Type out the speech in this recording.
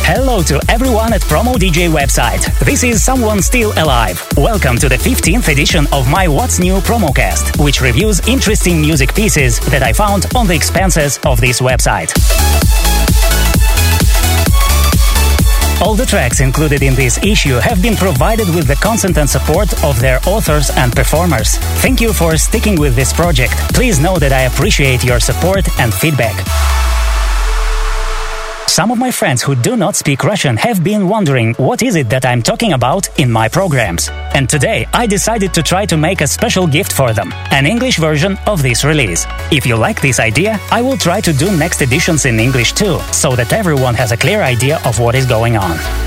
Hello to everyone at Promo DJ website. This is Someone Still Alive. Welcome to the 15th edition of my What's New promocast, which reviews interesting music pieces that I found on the expanses of this website. All the tracks included in this issue have been provided with the consent and support of their authors and performers. Thank you for sticking with this project. Please know that I appreciate your support and feedback. Some of my friends who do not speak Russian have been wondering what is it that I'm talking about in my programs. And today I decided to try to make a special gift for them, an English version of this release. If you like this idea, I will try to do next editions in English too, so that everyone has a clear idea of what is going on.